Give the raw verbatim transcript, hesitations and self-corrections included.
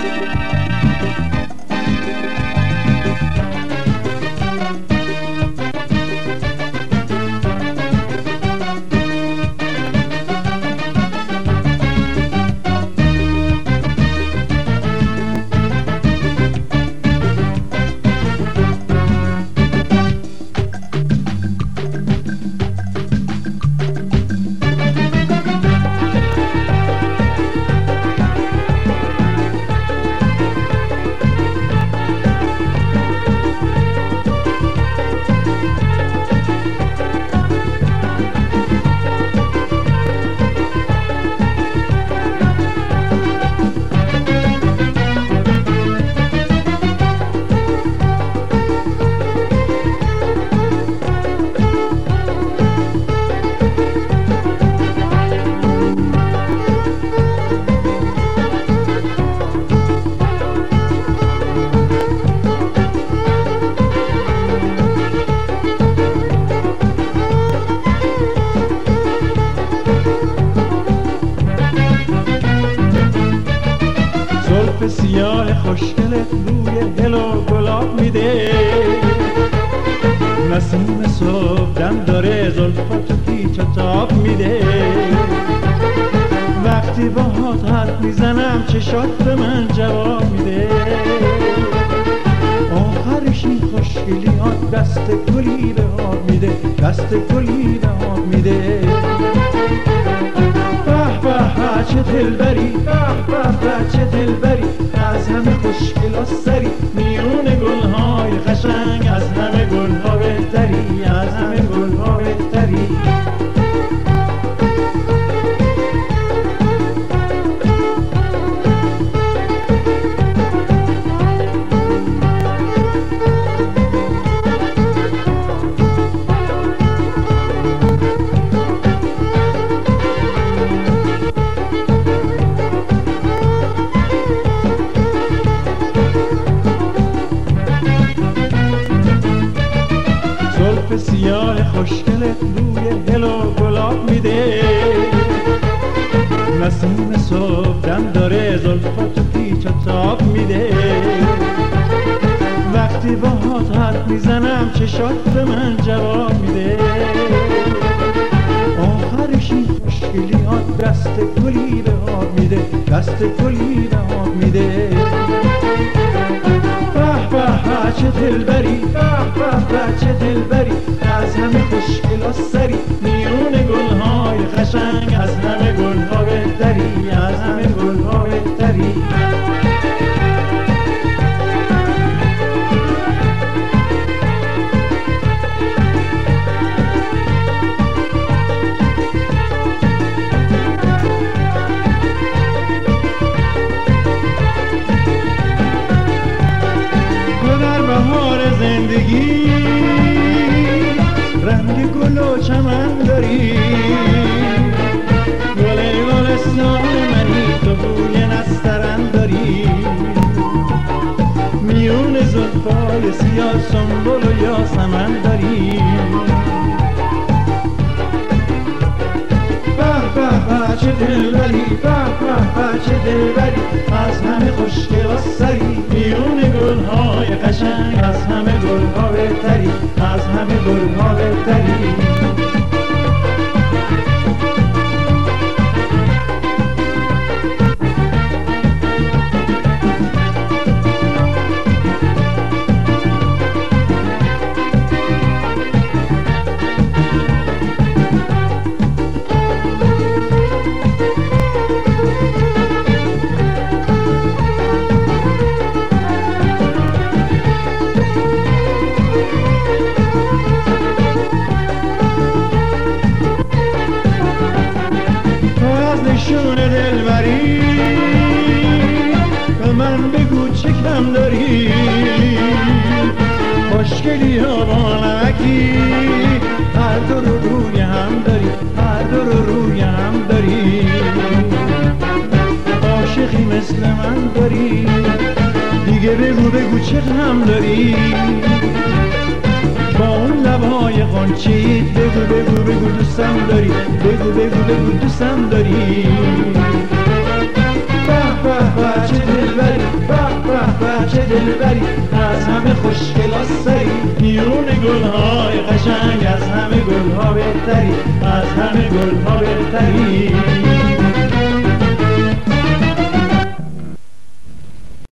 سیاه خوشگلت روی دل و گلاب میده، نسیم صبح دم داره زلفاتو پیچ و تاب میده. وقتی باهات حرف میزنم چشات به من جواب میده، آخرش این خوشگلیات دست گلی به آب میده، دست گلی به آب میده. به به چه دلبری، به به چه دلبری، از همه خوشگلا سری، میون گلهای قشنگ، از همه گلها بهتری، از همه گلها بهتری. سیاه خوشگلت روی دل و گلاب میده، نسیم صبح دم داره زلفاتو پیچ و تاب میده. وقتی باهات حرف میزنم چشات به من جواب میده، آخرش این خوشگلیات دست گلی به آب میده، دست گلی به آب میده. به به چه دلبری، به به چه دلبری، از همه خوشگلا سری، میون گلهای قشنگ، از همه گلها بهتری، از همه گلها بهتری. زندگی رنگ گل و چمن داری، گل گلستان منی، تو بوی نسترن داری، میون زلفای سیاه سنبل و یاسمن داری. به به چه دلبری، به به چه دلبری، از همه خوشگلا سری، میون گلهای قشنگ، از همه گلها بهتری، از همه گلها بهتری. نشون دلبری به من بگو چه کم داری، خوشگلی ها با نمکی، هر دو رو روی هم داری، هر دو رو روی هم داری. عاشقی مثل من داری، دیگه بگو بگو چه غم داری، با اون لبهای غنچه‌ایت بگو بگو بگو دوستم داری، بگو بگو بگو دوستم داری. به به چه دلبری، چه دلبری از همه خوشگل و سری میون گلهای قشنگ از همه گلها بهتری از همه گلها بهتری